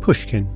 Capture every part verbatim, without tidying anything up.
Pushkin.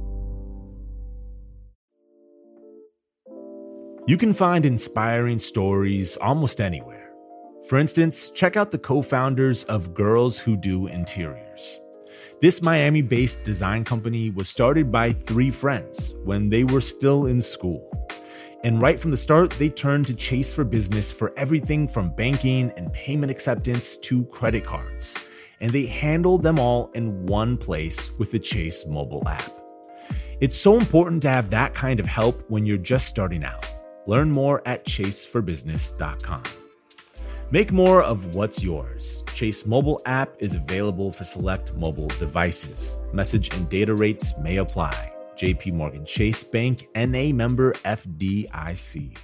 You can find inspiring stories almost anywhere. For instance, check out the co-founders of Girls Who Do Interiors. This Miami-based design company was started by three friends when they were still in school. And right from the start, they turned to Chase for Business for everything from banking and payment acceptance to credit cards. And they handled them all in one place with the Chase mobile app. It's so important to have that kind of help when you're just starting out. Learn more at chase for business dot com. Make more of what's yours. Chase mobile app is available for select mobile devices. Message and data rates may apply. J P Morgan Chase Bank, N A member F D I C.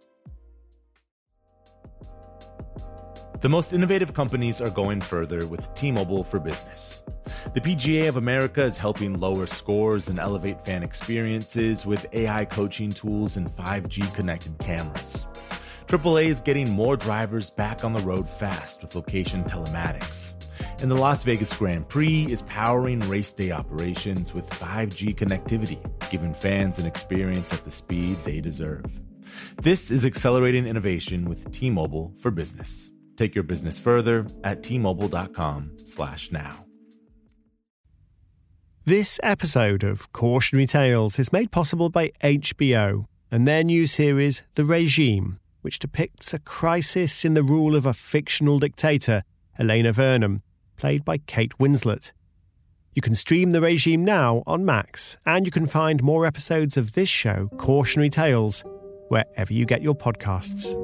The most innovative companies are going further with T-Mobile for Business. The P G A of America is helping lower scores and elevate fan experiences with A I coaching tools and five G connected cameras. triple A is getting more drivers back on the road fast with location telematics. And the Las Vegas Grand Prix is powering race day operations with five G connectivity, giving fans an experience at the speed they deserve. This is accelerating innovation with T-Mobile for Business. Take your business further at T Mobile dot com slash now. This episode of Cautionary Tales is made possible by H B O and their new series The Regime, which depicts a crisis in the rule of a fictional dictator, Elena Vernon, played by Kate Winslet. You can stream The Regime now on Max, and you can find more episodes of this show, Cautionary Tales, wherever you get your podcasts.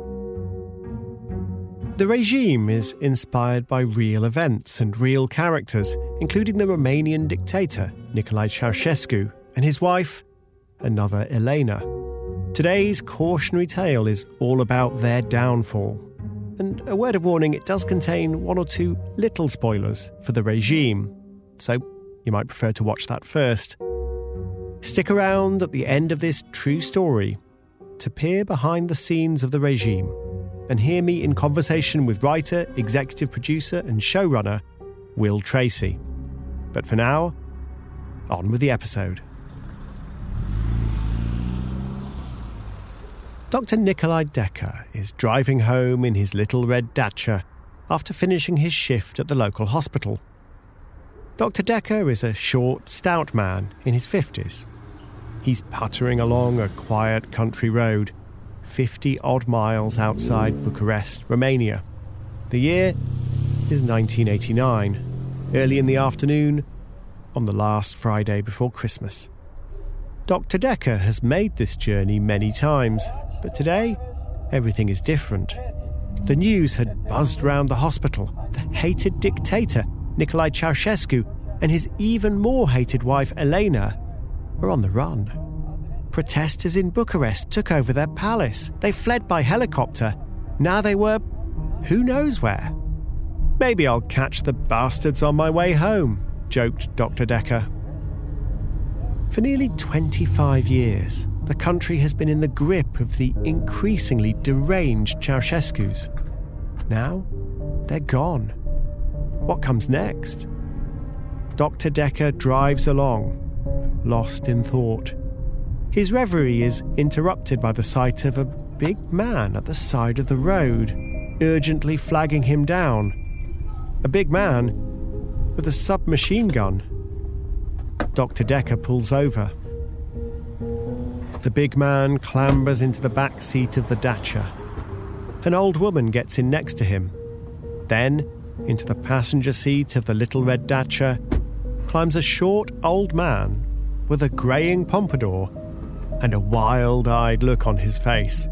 The Regime is inspired by real events and real characters, including the Romanian dictator, Nicolae Ceausescu, and his wife, another Elena. Today's cautionary tale is all about their downfall. And a word of warning, it does contain one or two little spoilers for The Regime, so you might prefer to watch that first. Stick around at the end of this true story to peer behind the scenes of The Regime and hear me in conversation with writer, executive producer and showrunner Will Tracy. But for now, on with the episode. Doctor Nikolai Decker is driving home in his little red Dacia after finishing his shift at the local hospital. Doctor Decker is a short, stout man in his fifties. He's puttering along a quiet country road, fifty-odd miles outside Bucharest, Romania. The year is nineteen eighty-nine, early in the afternoon, on the last Friday before Christmas. Doctor Decker has made this journey many times, but today, everything is different. The news had buzzed round the hospital. The hated dictator, Nicolae Ceausescu, and his even more hated wife, Elena, were on the run. Protesters in Bucharest took over their palace. They fled by helicopter. Now they were who knows where. Maybe I'll catch the bastards on my way home, joked Doctor Decker. For nearly twenty-five years, the country has been in the grip of the increasingly deranged Ceausescus. Now, they're gone. What comes next? Doctor Decker drives along, lost in thought. His reverie is interrupted by the sight of a big man at the side of the road, urgently flagging him down. A big man with a submachine gun. Doctor Decker pulls over. The big man clambers into the back seat of the Dacia. An old woman gets in next to him. Then, into the passenger seat of the little red Dacia, climbs a short old man with a greying pompadour and a wild-eyed look on his face.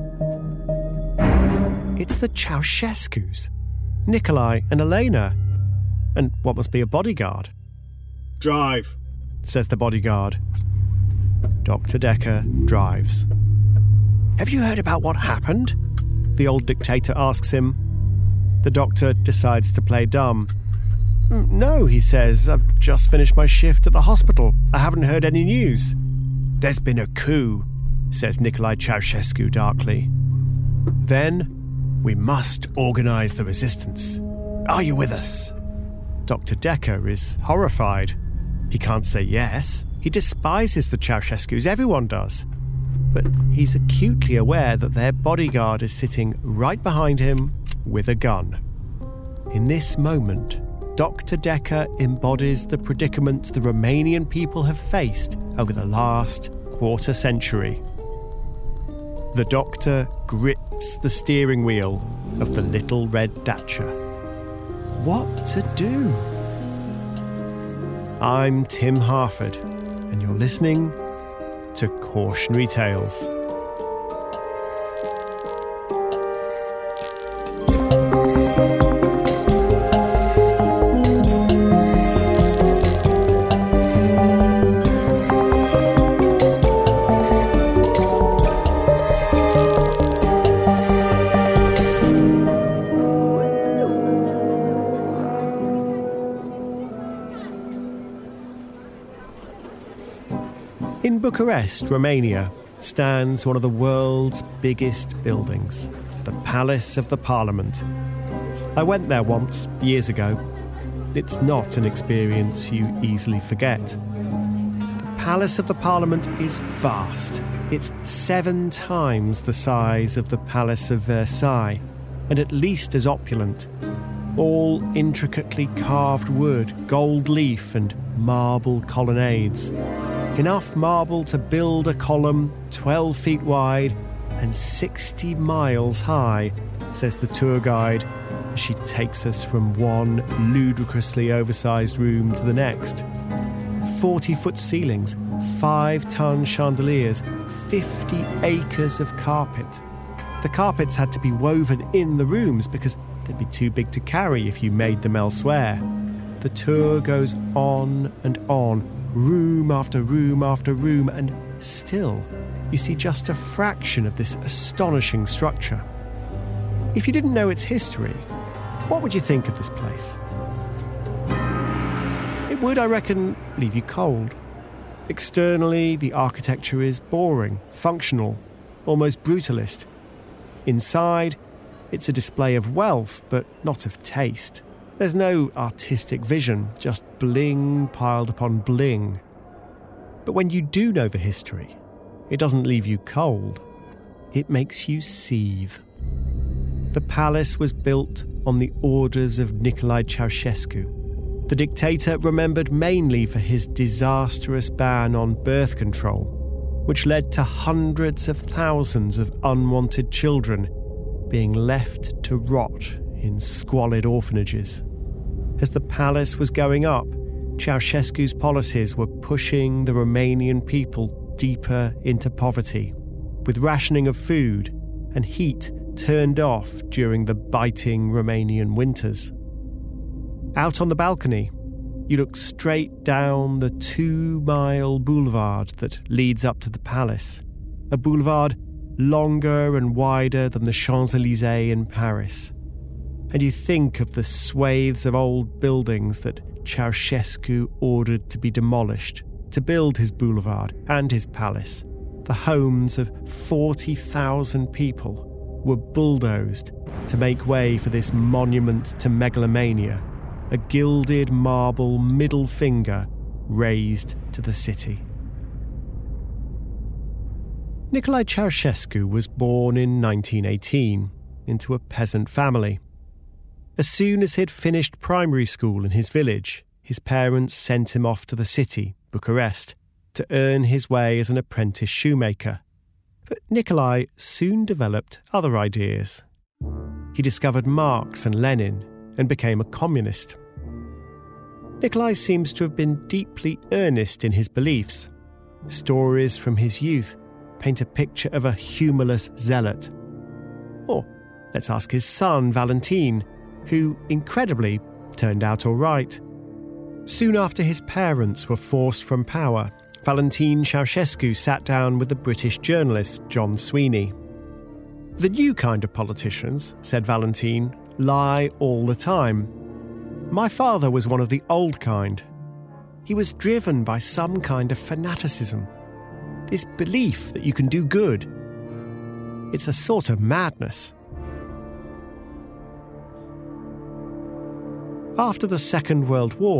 It's the Ceausescus, Nikolai and Elena, and what must be a bodyguard. Drive, says the bodyguard. Doctor Decker drives. Have you heard about what happened? The old dictator asks him. The doctor decides to play dumb. No, he says, I've just finished my shift at the hospital. I haven't heard any news. There's been a coup, says Nicolae Ceausescu darkly. Then we must organise the resistance. Are you with us? Doctor Decker is horrified. He can't say yes. He despises the Ceausescus, everyone does. But he's acutely aware that their bodyguard is sitting right behind him with a gun. In this moment, Doctor Decker embodies the predicament the Romanian people have faced over the last quarter century. The Doctor grips the steering wheel of the little red Dacia. What to do? I'm Tim Harford, and you're listening to Cautionary Tales. In Bucharest, Romania, stands one of the world's biggest buildings, the Palace of the Parliament. I went there once, years ago. It's not an experience you easily forget. The Palace of the Parliament is vast. It's seven times the size of the Palace of Versailles, and at least as opulent. All intricately carved wood, gold leaf and marble colonnades. Enough marble to build a column twelve feet wide and sixty miles high, says the tour guide as she takes us from one ludicrously oversized room to the next. forty-foot ceilings, five-ton chandeliers, fifty acres of carpet. The carpets had to be woven in the rooms because they'd be too big to carry if you made them elsewhere. The tour goes on and on, room after room after room, and still you see just a fraction of this astonishing structure. If you didn't know its history, what would you think of this place? It would, I reckon, leave you cold. Externally, the architecture is boring, functional, almost brutalist. Inside, it's a display of wealth, but not of taste. There's no artistic vision, just bling piled upon bling. But when you do know the history, it doesn't leave you cold. It makes you seethe. The palace was built on the orders of Nicolae Ceausescu, the dictator remembered mainly for his disastrous ban on birth control, which led to hundreds of thousands of unwanted children being left to rot in squalid orphanages. As the palace was going up, Ceausescu's policies were pushing the Romanian people deeper into poverty, with rationing of food and heat turned off during the biting Romanian winters. Out on the balcony, you look straight down the two-mile boulevard that leads up to the palace, a boulevard longer and wider than the Champs-Élysées in Paris. And you think of the swathes of old buildings that Ceausescu ordered to be demolished to build his boulevard and his palace. The homes of forty thousand people were bulldozed to make way for this monument to megalomania, a gilded marble middle finger raised to the city. Nicolae Ceausescu was born in nineteen eighteen into a peasant family. As soon as he'd finished primary school in his village, his parents sent him off to the city, Bucharest, to earn his way as an apprentice shoemaker. But Nicolae soon developed other ideas. He discovered Marx and Lenin and became a communist. Nicolae seems to have been deeply earnest in his beliefs. Stories from his youth paint a picture of a humorless zealot. Or let's ask his son, Valentin, who, incredibly, turned out all right. Soon after his parents were forced from power, Valentin Ceausescu sat down with the British journalist John Sweeney. The new kind of politicians, said Valentin, lie all the time. My father was one of the old kind. He was driven by some kind of fanaticism, this belief that you can do good. It's a sort of madness. After the Second World War,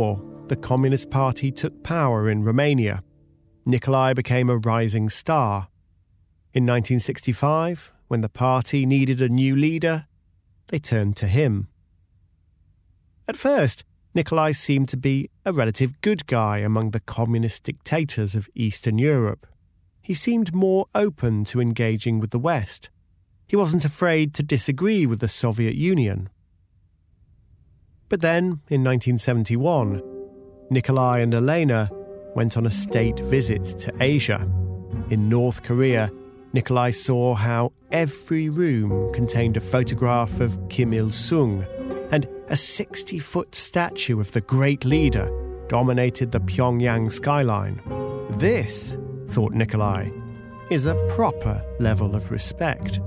the Communist Party took power in Romania. Nicolae became a rising star. In nineteen sixty-five, when the party needed a new leader, they turned to him. At first, Nicolae seemed to be a relative good guy among the communist dictators of Eastern Europe. He seemed more open to engaging with the West. He wasn't afraid to disagree with the Soviet Union. But then, in nineteen seventy-one, Nicolae and Elena went on a state visit to Asia. In North Korea, Nicolae saw how every room contained a photograph of Kim Il-sung, and a sixty-foot statue of the great leader dominated the Pyongyang skyline. This, thought Nicolae, is a proper level of respect.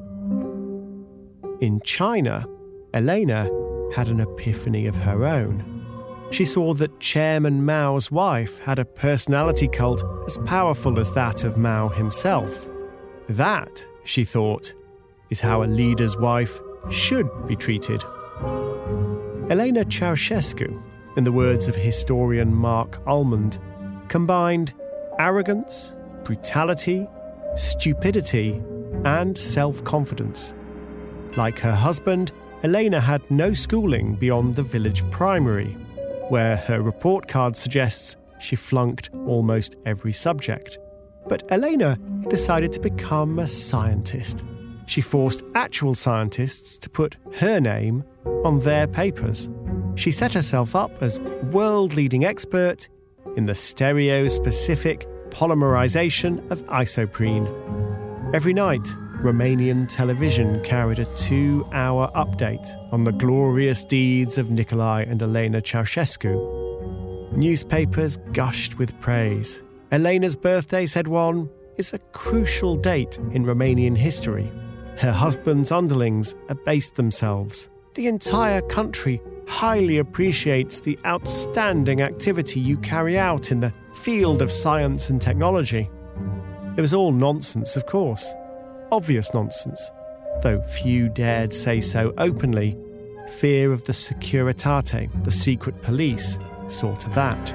In China, Elena had an epiphany of her own. She saw that Chairman Mao's wife had a personality cult as powerful as that of Mao himself. That, she thought, is how a leader's wife should be treated. Elena Ceausescu, in the words of historian Mark Almond, combined arrogance, brutality, stupidity, and self-confidence. Like her husband, Elena had no schooling beyond the village primary, where her report card suggests she flunked almost every subject. But Elena decided to become a scientist. She forced actual scientists to put her name on their papers. She set herself up as world-leading expert in the stereo-specific polymerization of isoprene. Every night, Romanian television carried a two-hour update on the glorious deeds of Nicolae and Elena Ceausescu. Newspapers gushed with praise. Elena's birthday, said one, is a crucial date in Romanian history. Her husband's underlings abased themselves. The entire country highly appreciates the outstanding activity you carry out in the field of science and technology. It was all nonsense, of course. Obvious nonsense, though few dared say so openly. Fear of the Securitate, the secret police, saw to that.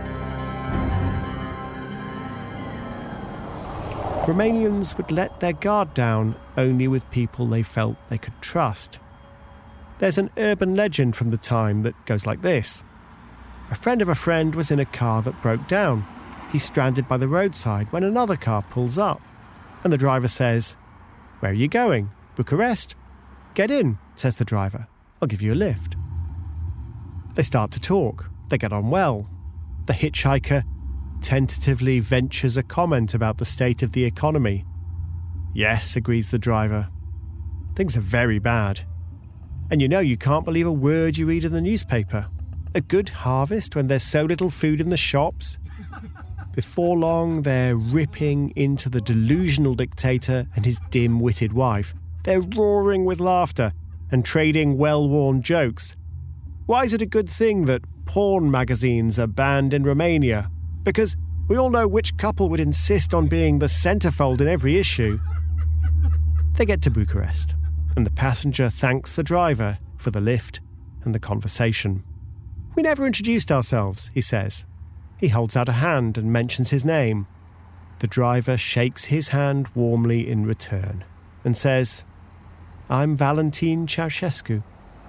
Romanians would let their guard down only with people they felt they could trust. There's an urban legend from the time that goes like this. A friend of a friend was in a car that broke down. He's stranded by the roadside when another car pulls up, and the driver says, "Where are you going? Bucharest?" "Get in," says the driver. "I'll give you a lift." They start to talk. They get on well. The hitchhiker tentatively ventures a comment about the state of the economy. "Yes," agrees the driver. "Things are very bad. And you know you can't believe a word you read in the newspaper. A good harvest when there's so little food in the shops." Before long, they're ripping into the delusional dictator and his dim-witted wife. They're roaring with laughter and trading well-worn jokes. Why is it a good thing that porn magazines are banned in Romania? Because we all know which couple would insist on being the centerfold in every issue. They get to Bucharest, and the passenger thanks the driver for the lift and the conversation. "We never introduced ourselves," he says. He holds out a hand and mentions his name. The driver shakes his hand warmly in return and says, "I'm Valentin Ceausescu."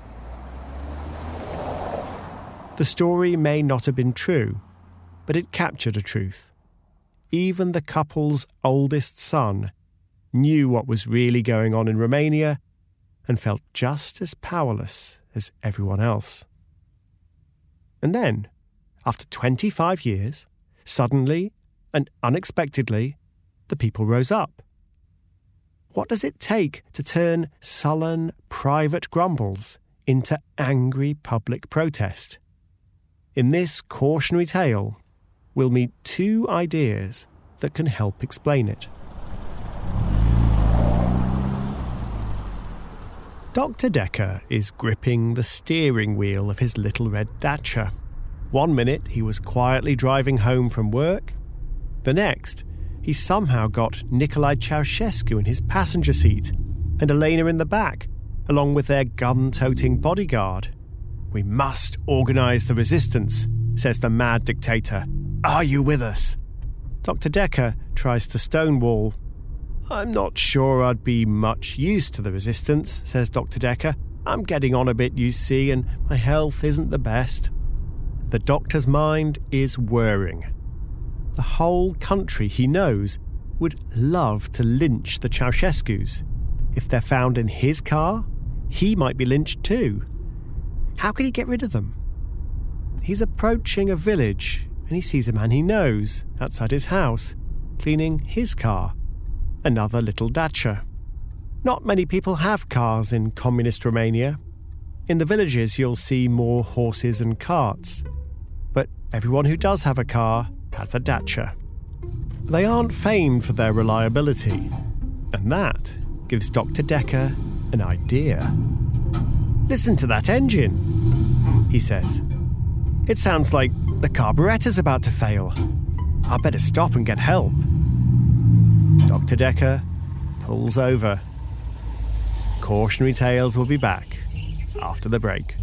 The story may not have been true, but it captured a truth. Even the couple's oldest son knew what was really going on in Romania and felt just as powerless as everyone else. And then, after twenty-five years, suddenly and unexpectedly, the people rose up. What does it take to turn sullen, private grumbles into angry public protest? In this cautionary tale, we'll meet two ideas that can help explain it. Doctor Decker is gripping the steering wheel of his little red Dacia. One minute he was quietly driving home from work. The next, he somehow got Nicolae Ceausescu in his passenger seat and Elena in the back, along with their gun-toting bodyguard. "We must organise the resistance," says the mad dictator. Are you with us? Doctor Decker tries to stonewall. I'm not sure I'd be much use to the resistance, says Doctor Decker. I'm getting on a bit, you see, and my health isn't the best. The doctor's mind is whirring. The whole country, he knows, would love to lynch the Ceausescus. If they're found in his car, he might be lynched too. How can he get rid of them? He's approaching a village and he sees a man he knows outside his house, cleaning his car. Another little dacha. Not many people have cars in communist Romania. In the villages you'll see more horses and carts. But everyone who does have a car has a dacha. They aren't famed for their reliability, and that gives Doctor Decker an idea. Listen to that engine, he says. It sounds like the carburettor's about to fail. I'd better stop and get help. Doctor Decker pulls over. Cautionary Tales will be back after the break.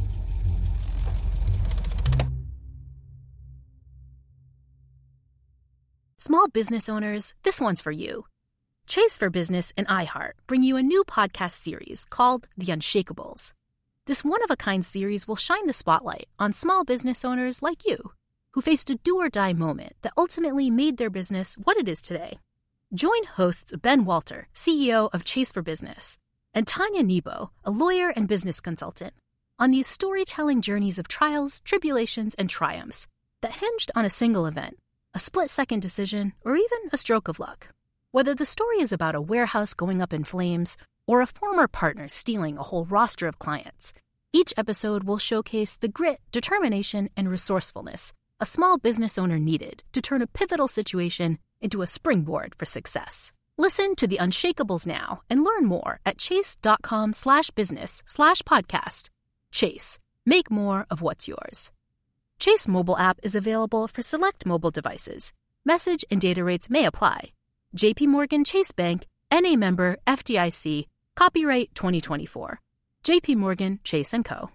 Small business owners, this one's for you. Chase for Business and iHeart bring you a new podcast series called The Unshakables. This one-of-a-kind series will shine the spotlight on small business owners like you, who faced a do-or-die moment that ultimately made their business what it is today. Join hosts Ben Walter, C E O of Chase for Business, and Tanya Nebo, a lawyer and business consultant, on these storytelling journeys of trials, tribulations, and triumphs that hinged on a single event, a split-second decision, or even a stroke of luck. Whether the story is about a warehouse going up in flames or a former partner stealing a whole roster of clients, each episode will showcase the grit, determination, and resourcefulness a small business owner needed to turn a pivotal situation into a springboard for success. Listen to The Unshakables now and learn more at chase.com slash business slash podcast. Chase. Make more of what's yours. Chase mobile app is available for select mobile devices. Message and data rates may apply. J P Morgan Chase Bank, N A member, F D I C, copyright twenty twenty-four. J P Morgan Chase and Co.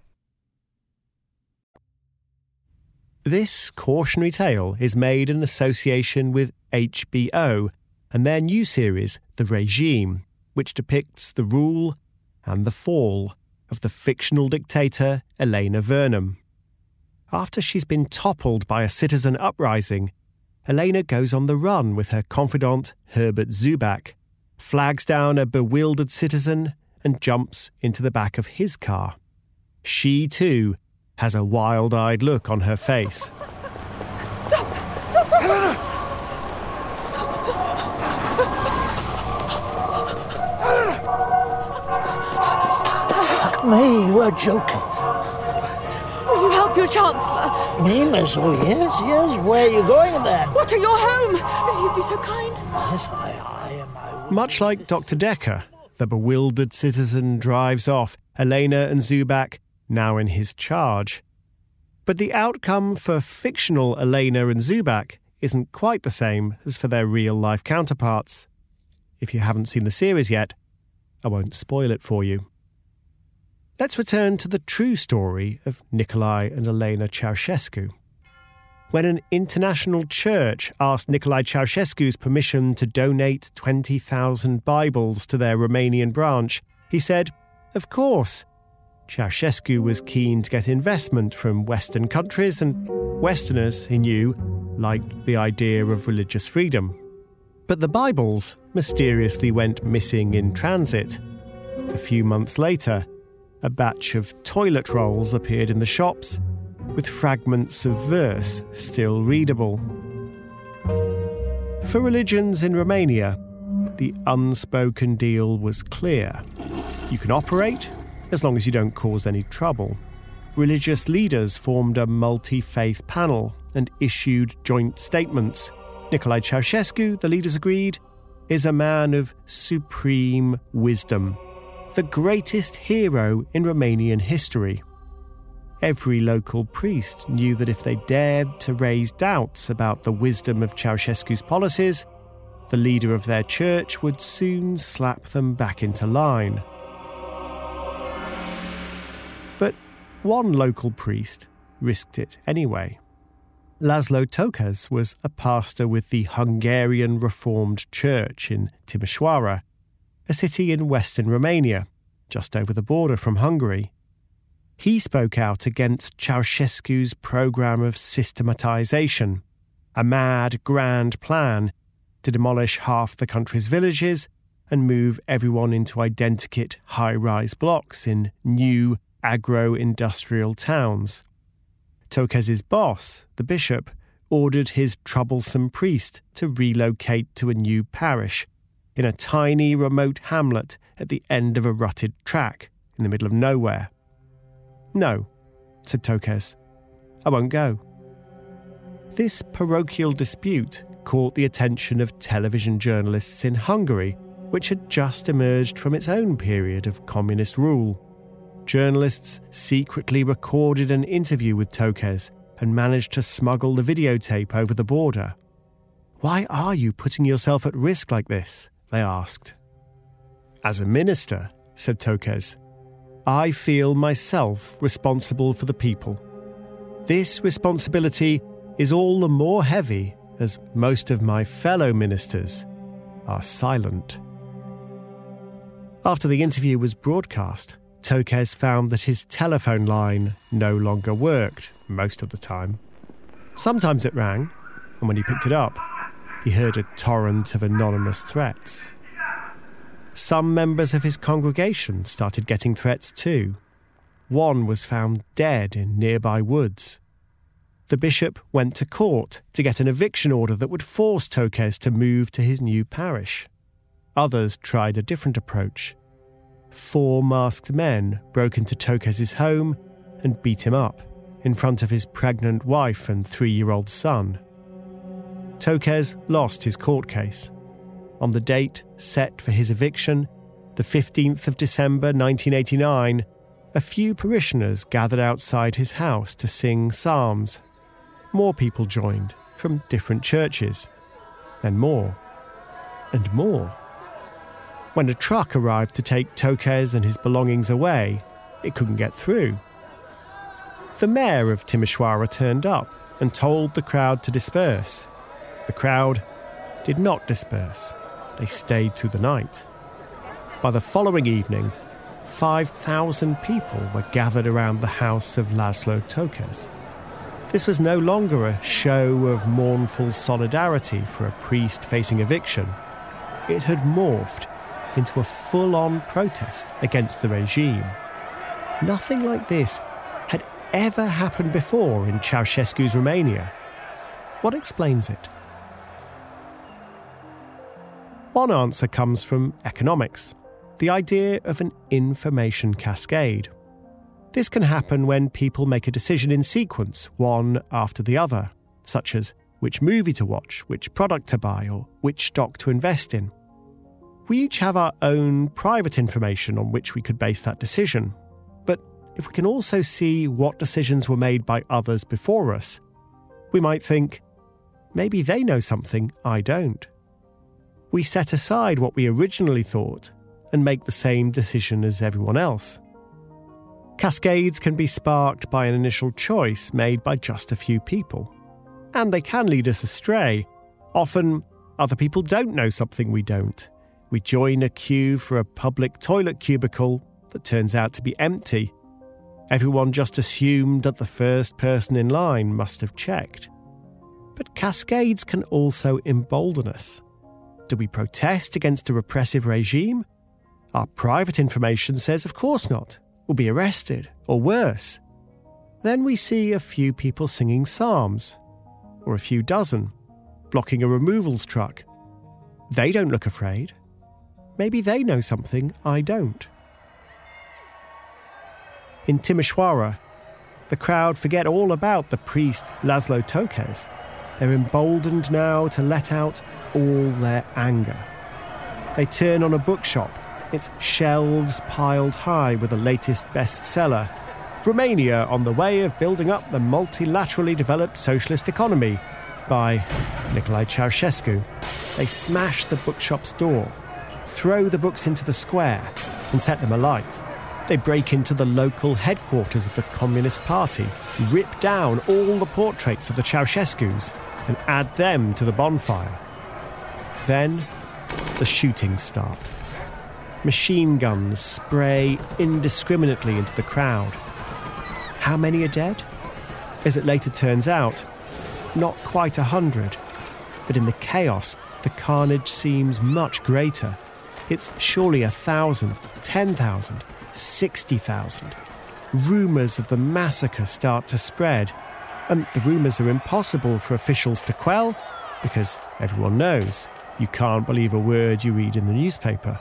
This cautionary tale is made in association with H B O and their new series, The Regime, which depicts the rule and the fall of the fictional dictator Elena Vernum. After she's been toppled by a citizen uprising, Elena goes on the run with her confidant Herbert Zubak, flags down a bewildered citizen and jumps into the back of his car. She, too, has a wild-eyed look on her face. Stop! Stop! Stop! Fuck me, you are joking. Will you help your Chancellor? Me, miss? Oh, yes, yes. Where are you going then? What, to your home? If you'd be so kind. Yes, I, I am. I Much like Doctor Decker, the bewildered citizen drives off, Elena and Zubak now in his charge. But the outcome for fictional Elena and Zubak isn't quite the same as for their real-life counterparts. If you haven't seen the series yet, I won't spoil it for you. Let's return to the true story of Nicolae and Elena Ceausescu. When an international church asked Nicolae Ceausescu's permission to donate twenty thousand Bibles to their Romanian branch, he said, of course. Ceausescu was keen to get investment from Western countries, and Westerners, he knew, liked the idea of religious freedom. But the Bibles mysteriously went missing in transit. A few months later, a batch of toilet rolls appeared in the shops, with fragments of verse still readable. For religions in Romania, the unspoken deal was clear. You can operate as long as you don't cause any trouble. Religious leaders formed a multi-faith panel and issued joint statements. Nicolae Ceausescu, the leaders agreed, is a man of supreme wisdom, the greatest hero in Romanian history. Every local priest knew that if they dared to raise doubts about the wisdom of Ceausescu's policies, the leader of their church would soon slap them back into line. But one local priest risked it anyway. Laszlo Tokes was a pastor with the Hungarian Reformed Church in Timișoara, a city in western Romania, just over the border from Hungary. He spoke out against Ceausescu's programme of systematization, a mad, grand plan to demolish half the country's villages and move everyone into identikit high-rise blocks in new agro-industrial towns. Tokes's boss, the bishop, ordered his troublesome priest to relocate to a new parish in a tiny remote hamlet at the end of a rutted track in the middle of nowhere. "No," said Tokes, "I won't go." This parochial dispute caught the attention of television journalists in Hungary, which had just emerged from its own period of communist rule. Journalists secretly recorded an interview with Tokes and managed to smuggle the videotape over the border. "Why are you putting yourself at risk like this?" they asked. "As a minister," said Tokes, "I feel myself responsible for the people. This responsibility is all the more heavy as most of my fellow ministers are silent." After the interview was broadcast, Tokes found that his telephone line no longer worked most of the time. Sometimes it rang, and when he picked it up, he heard a torrent of anonymous threats. Some members of his congregation started getting threats too. One was found dead in nearby woods. The bishop went to court to get an eviction order that would force Tokes to move to his new parish. Others tried a different approach. Four masked men broke into Tokes's home and beat him up in front of his pregnant wife and three-year-old son. Tokes lost his court case. On the date set for his eviction, the fifteenth of December nineteen eighty-nine, a few parishioners gathered outside his house to sing psalms. More people joined from different churches, and more, and more. When a truck arrived to take Tokes and his belongings away, it couldn't get through. The mayor of Timișoara turned up and told the crowd to disperse. The crowd did not disperse. They stayed through the night. By the following evening, five thousand people were gathered around the house of Laszlo Tokes. This was no longer a show of mournful solidarity for a priest facing eviction. It had morphed into a full-on protest against the regime. Nothing like this had ever happened before in Ceausescu's Romania. What explains it? One answer comes from economics, the idea of an information cascade. This can happen when people make a decision in sequence, one after the other, such as which movie to watch, which product to buy, or which stock to invest in. We each have our own private information on which we could base that decision. But if we can also see what decisions were made by others before us, we might think, maybe they know something I don't. We set aside what we originally thought and make the same decision as everyone else. Cascades can be sparked by an initial choice made by just a few people. And they can lead us astray. Often, other people don't know something we don't. We join a queue for a public toilet cubicle that turns out to be empty. Everyone just assumed that the first person in line must have checked. But cascades can also embolden us. Do we protest against a repressive regime? Our private information says of course not. We'll be arrested, or worse. Then we see a few people singing psalms, or a few dozen, blocking a removals truck. They don't look afraid. Maybe they know something I don't. In Timișoara, the crowd forget all about the priest Laszlo Tokes. They're emboldened now to let out all their anger. They turn on a bookshop, its shelves piled high with the latest bestseller, Romania on the Way of Building Up the Multilaterally Developed Socialist Economy, by Nicolae Ceausescu. They smash the bookshop's door, throw the books into the square, and set them alight. They break into the local headquarters of the Communist Party, rip down all the portraits of the Ceausescus and add them to the bonfire. Then, the shootings start. Machine guns spray indiscriminately into the crowd. How many are dead? As it later turns out, not quite a hundred. But in the chaos, the carnage seems much greater. It's surely a thousand, ten thousand, sixty thousand. Rumours of the massacre start to spread, and the rumours are impossible for officials to quell, because everyone knows you can't believe a word you read in the newspaper.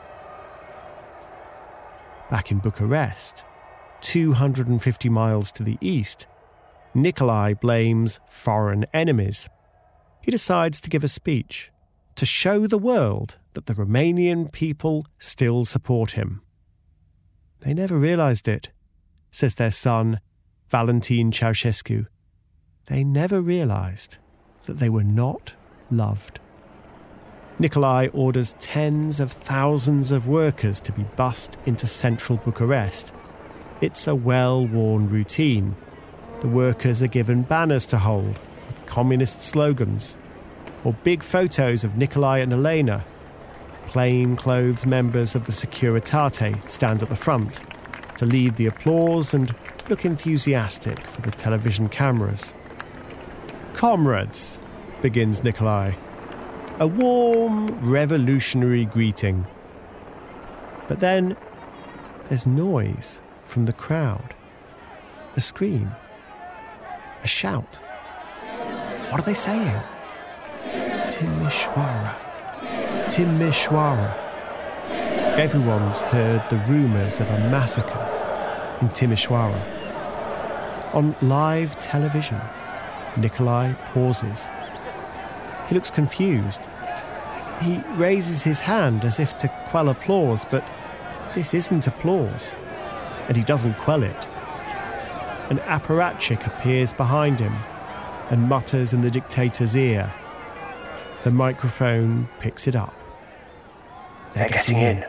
Back in Bucharest, two hundred fifty miles to the east, Nicolae blames foreign enemies. He decides to give a speech to show the world that the Romanian people still support him. They never realised it, says their son, Valentin Ceausescu. They never realised that they were not loved. Nicolae orders tens of thousands of workers to be bussed into central Bucharest. It's a well-worn routine. The workers are given banners to hold with communist slogans, or big photos of Nicolae and Elena. Plain-clothes members of the Securitate stand at the front to lead the applause and look enthusiastic for the television cameras. "Comrades," begins Nicolae. A warm, revolutionary greeting. But then there's noise from the crowd. A scream. A shout. What are they saying? Timișoara. Timișoara. Everyone's heard the rumours of a massacre in Timișoara. On live television, Nicolae pauses. He looks confused. He raises his hand as if to quell applause, but this isn't applause, and he doesn't quell it. An apparatchik appears behind him and mutters in the dictator's ear. The microphone picks it up. They're, They're getting, getting in.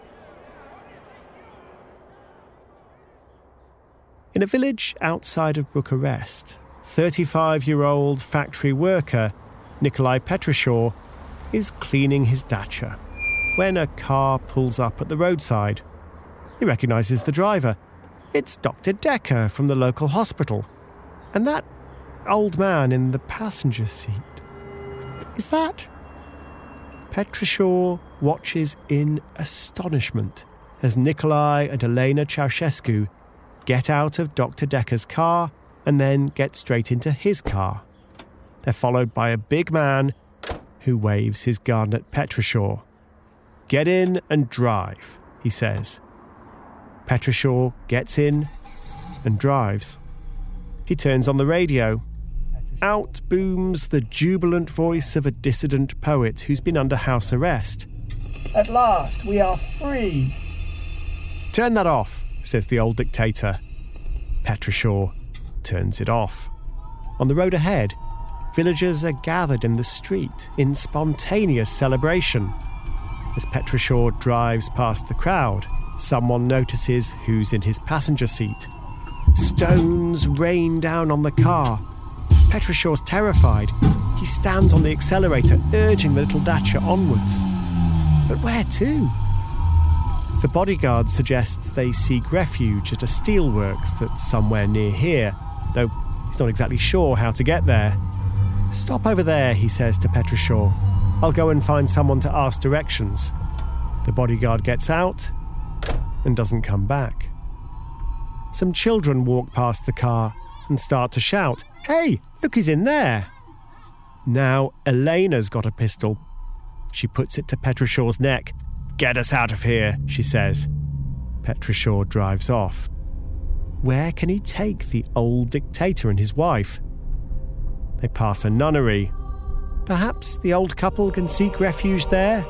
In a village outside of Bucharest, thirty-five-year-old factory worker Nicolae Petrișor is cleaning his dacha when a car pulls up at the roadside. He recognises the driver. It's Doctor Decker from the local hospital. And that old man in the passenger seat, is that? Petrișor watches in astonishment as Nicolae and Elena Ceausescu get out of Doctor Decker's car and then get straight into his car. They're followed by a big man who waves his gun at Petrișor. "Get in and drive," he says. Petrișor gets in and drives. He turns on the radio. Out booms the jubilant voice of a dissident poet who's been under house arrest. "At last, we are free." "Turn that off," says the old dictator. Petrișor turns it off. On the road ahead, villagers are gathered in the street in spontaneous celebration. As Petrișor drives past the crowd, someone notices who's in his passenger seat. Stones rain down on the car. Petrișor's terrified. He stands on the accelerator, urging the little dacha onwards. But where to? The bodyguard suggests they seek refuge at a steelworks that's somewhere near here, though he's not exactly sure how to get there. "Stop over there," he says to Petrișor. "I'll go and find someone to ask directions." The bodyguard gets out and doesn't come back. Some children walk past the car and start to shout, "Hey, look who's in there!" Now Elena's got a pistol. She puts it to Petrișor's neck. "Get us out of here," she says. Petrișor drives off. Where can he take the old dictator and his wife? They pass a nunnery. Perhaps the old couple can seek refuge there?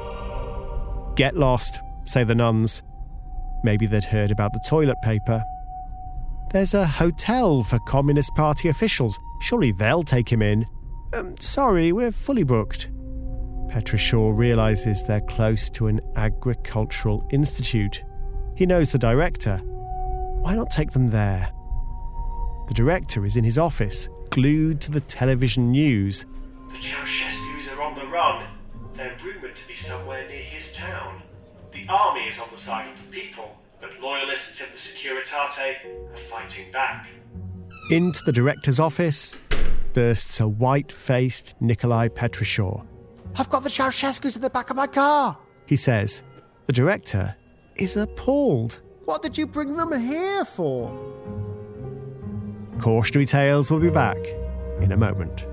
"Get lost," say the nuns. Maybe they'd heard about the toilet paper. "There's a hotel for Communist Party officials. Surely they'll take him in." Um, sorry, we're fully booked." Petrișor realises they're close to an agricultural institute. He knows the director. Why not take them there? The director is in his office, glued to the television news. The Ceausescus are on the run. They're rumoured to be somewhere near his town. The army is on the side of the people, but loyalists of the Securitate are fighting back. Into the director's office bursts a white-faced Nikolai Petrushaw. I've got the Ceausescus in the back of my car. He says. The director is appalled. What did you bring them here for? Cautionary Tales will be back in a moment.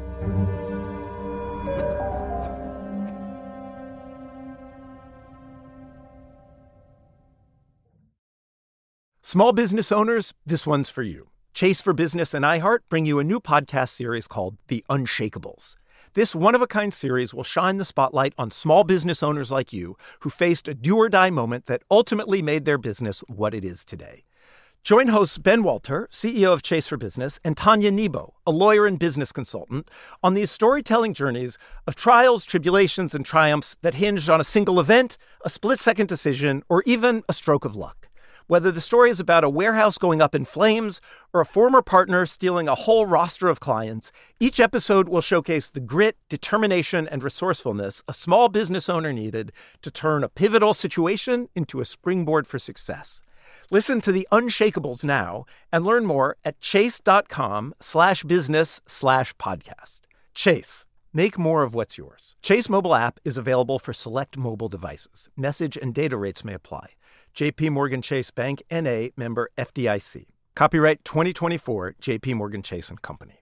Small business owners, this one's for you. Chase for Business and iHeart bring you a new podcast series called The Unshakables. This one-of-a-kind series will shine the spotlight on small business owners like you who faced a do-or-die moment that ultimately made their business what it is today. Join hosts Ben Walter, C E O of Chase for Business, and Tanya Nebo, a lawyer and business consultant, on these storytelling journeys of trials, tribulations, and triumphs that hinged on a single event, a split-second decision, or even a stroke of luck. Whether the story is about a warehouse going up in flames or a former partner stealing a whole roster of clients, each episode will showcase the grit, determination, and resourcefulness a small business owner needed to turn a pivotal situation into a springboard for success. Listen to The Unshakables now and learn more at chase.com slash business slash podcast. Chase, make more of what's yours. Chase mobile app is available for select mobile devices. Message and data rates may apply. J P Morgan Chase Bank, N A, member F D I C. Copyright twenty twenty-four, J P Morgan Chase and Company.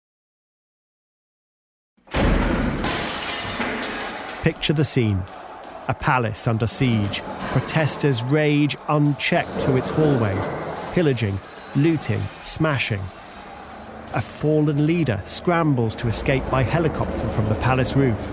Picture the scene. A palace under siege. Protesters rage unchecked through its hallways, pillaging, looting, smashing. A fallen leader scrambles to escape by helicopter from the palace roof.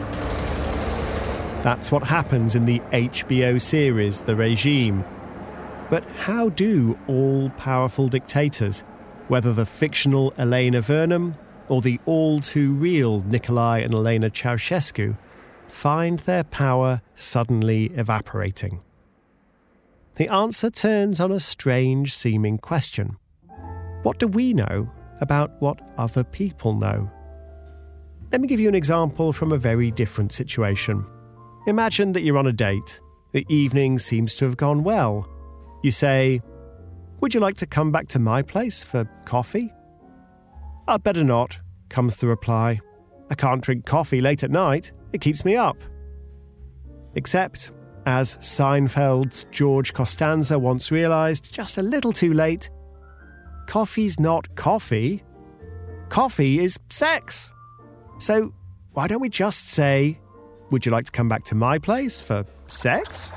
That's what happens in the H B O series The Regime. But how do all-powerful dictators, whether the fictional Elena Vernum or the all-too-real Nikolai and Elena Ceausescu, find their power suddenly evaporating? The answer turns on a strange-seeming question. What do we know about what other people know? Let me give you an example from a very different situation. Imagine that you're on a date. The evening seems to have gone well. You say, "Would you like to come back to my place for coffee?" "I'd better not," comes the reply. "I can't drink coffee late at night. It keeps me up." Except, as Seinfeld's George Costanza once realised just a little too late, coffee's not coffee. Coffee is sex. So why don't we just say, "Would you like to come back to my place for sex?"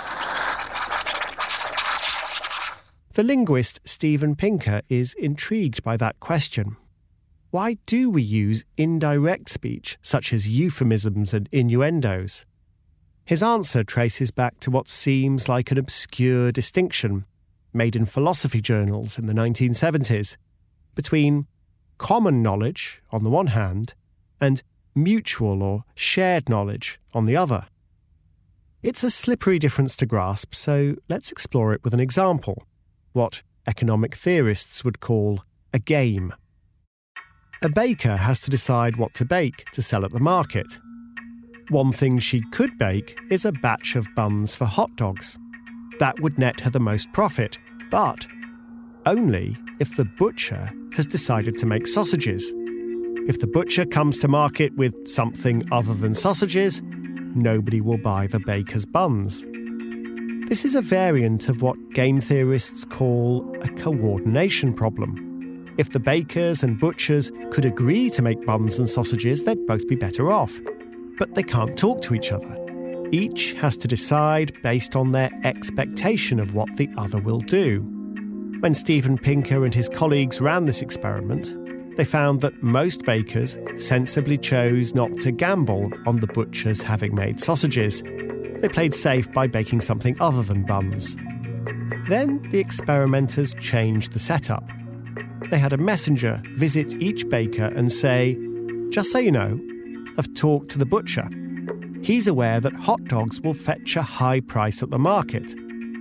The linguist Steven Pinker is intrigued by that question. Why do we use indirect speech, such as euphemisms and innuendos? His answer traces back to what seems like an obscure distinction, made in philosophy journals in the nineteen seventies, between common knowledge, on the one hand, and mutual or shared knowledge on the other. It's a slippery difference to grasp, so let's explore it with an example, what economic theorists would call a game. A baker has to decide what to bake to sell at the market. One thing she could bake is a batch of buns for hot dogs. That would net her the most profit, but only if the butcher has decided to make sausages. If the butcher comes to market with something other than sausages, nobody will buy the baker's buns. This is a variant of what game theorists call a coordination problem. If the bakers and butchers could agree to make buns and sausages, they'd both be better off. But they can't talk to each other. Each has to decide based on their expectation of what the other will do. When Steven Pinker and his colleagues ran this experiment, they found that most bakers sensibly chose not to gamble on the butchers having made sausages. They played safe by baking something other than buns. Then the experimenters changed the setup. They had a messenger visit each baker and say, "Just so you know, I've talked to the butcher. He's aware that hot dogs will fetch a high price at the market.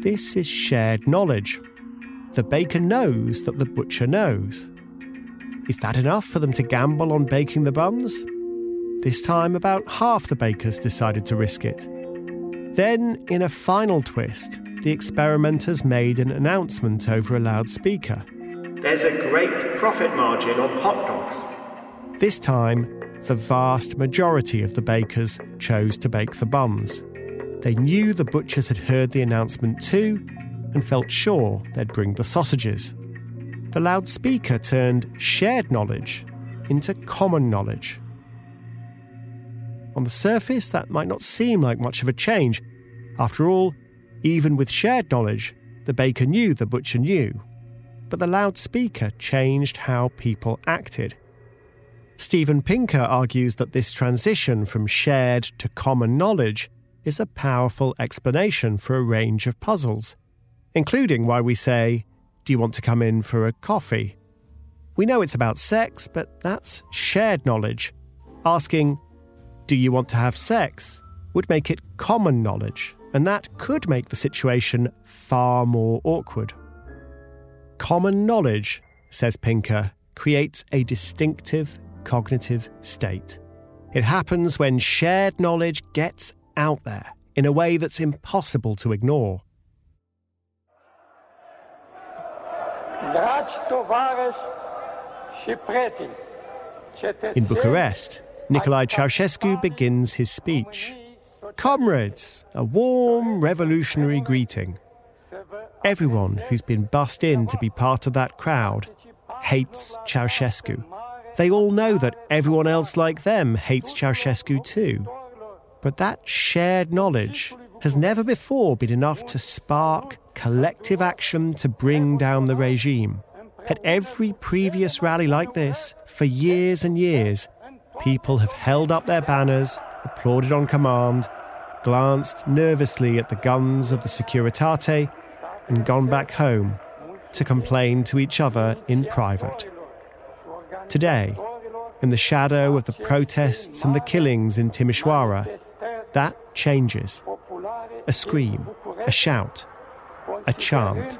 This is shared knowledge. The baker knows that the butcher knows. Is that enough for them to gamble on baking the buns? This time, about half the bakers decided to risk it. Then, in a final twist, the experimenters made an announcement over a loudspeaker. There's a great profit margin on hot dogs. This time, the vast majority of the bakers chose to bake the buns. They knew the butchers had heard the announcement too and felt sure they'd bring the sausages. The loudspeaker turned shared knowledge into common knowledge. On the surface, that might not seem like much of a change. After all, even with shared knowledge, the baker knew the butcher knew. But the loudspeaker changed how people acted. Steven Pinker argues that this transition from shared to common knowledge is a powerful explanation for a range of puzzles, including why we say, "Do you want to come in for a coffee?" We know it's about sex, but that's shared knowledge. Asking, "Do you want to have sex?" would make it common knowledge, and that could make the situation far more awkward. Common knowledge, says Pinker, creates a distinctive cognitive state. It happens when shared knowledge gets out there in a way that's impossible to ignore. In Bucharest, Nicolae Ceausescu begins his speech. Comrades, a warm revolutionary greeting. Everyone who's been bussed in to be part of that crowd hates Ceausescu. They all know that everyone else like them hates Ceausescu too. But that shared knowledge has never before been enough to spark collective action to bring down the regime. At every previous rally like this, for years and years, people have held up their banners, applauded on command, glanced nervously at the guns of the Securitate, and gone back home to complain to each other in private. Today, in the shadow of the protests and the killings in Timișoara, that changes. A scream, a shout, a chant.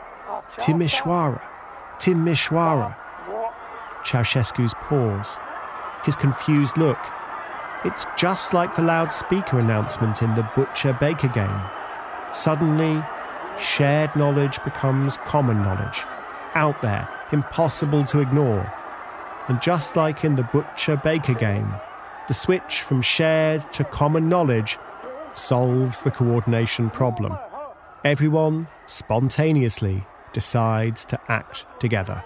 Timișoara, Timișoara. Ceausescu's pause, his confused look. It's just like the loudspeaker announcement in the Butcher-Baker game. Suddenly, shared knowledge becomes common knowledge. Out there, impossible to ignore. And just like in the Butcher-Baker game, the switch from shared to common knowledge solves the coordination problem. Everyone, spontaneously, decides to act together.